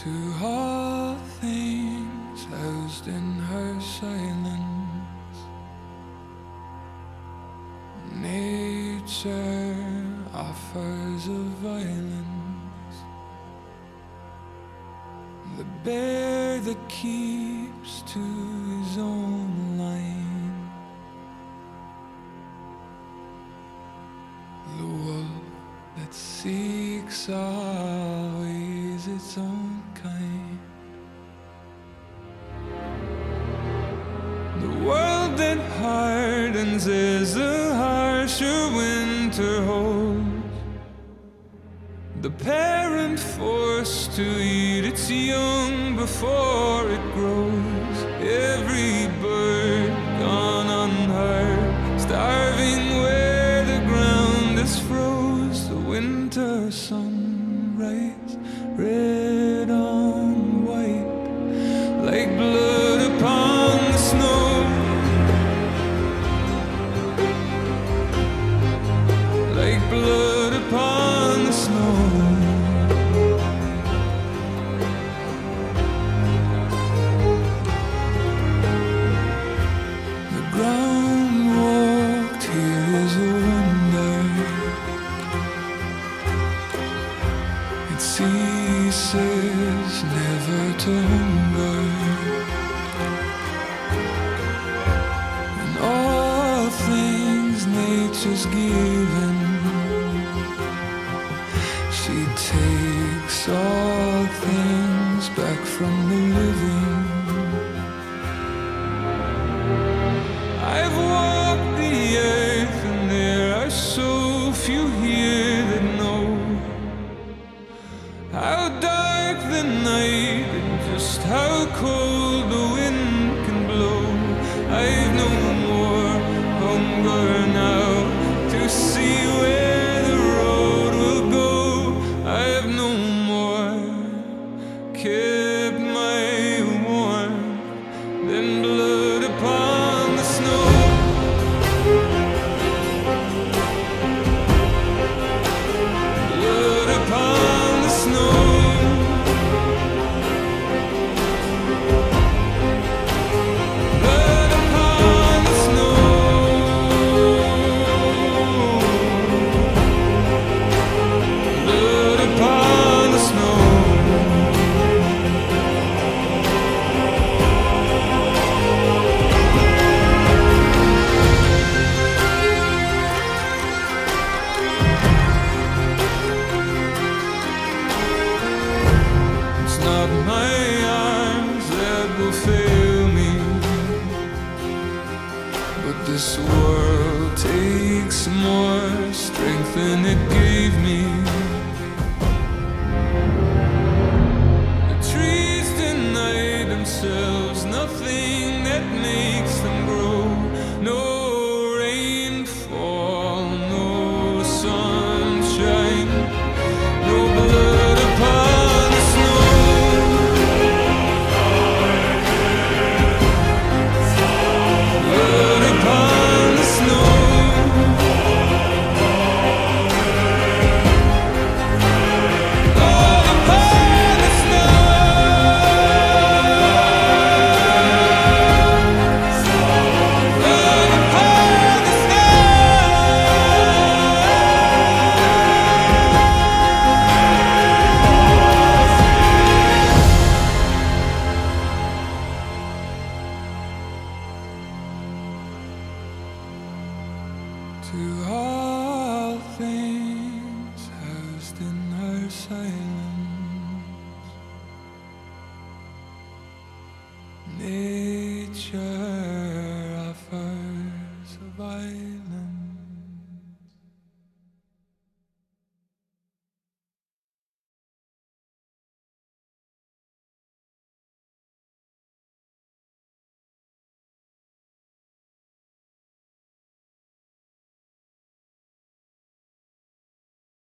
To all things housed in her silence, nature offers a violence, the bear that keeps to his own line, the wolf that seeks always its own kind, the world that hardens as the harsher winter holds, the parent forced to eat its young before it grows, every bird gone unheard, starving where the ground is froze, the winter sunrise, red on white, like blood upon the snow, like blood upon the snow. The ground walked here is a wonder, it ceases never to hunger, and all things nature's given, she takes all things back from the living. I've walked the earth and there are so few here that know how dark the night and just how cold the wind can blow. I've no more hunger now to see where the road will go. I've no more kept my warmth than blood upon the snow. Blood upon the snow. Blood upon the snow. Blood upon the snow. It's not my arms that will fail me, but this world takes more strength than it gave me. The trees deny themselves nothing that makes them grow. No rainfall, no sunshine, no blood upon the snow. Blood upon the snow. Blood upon the snow. Blood upon the To all things housed in her silence,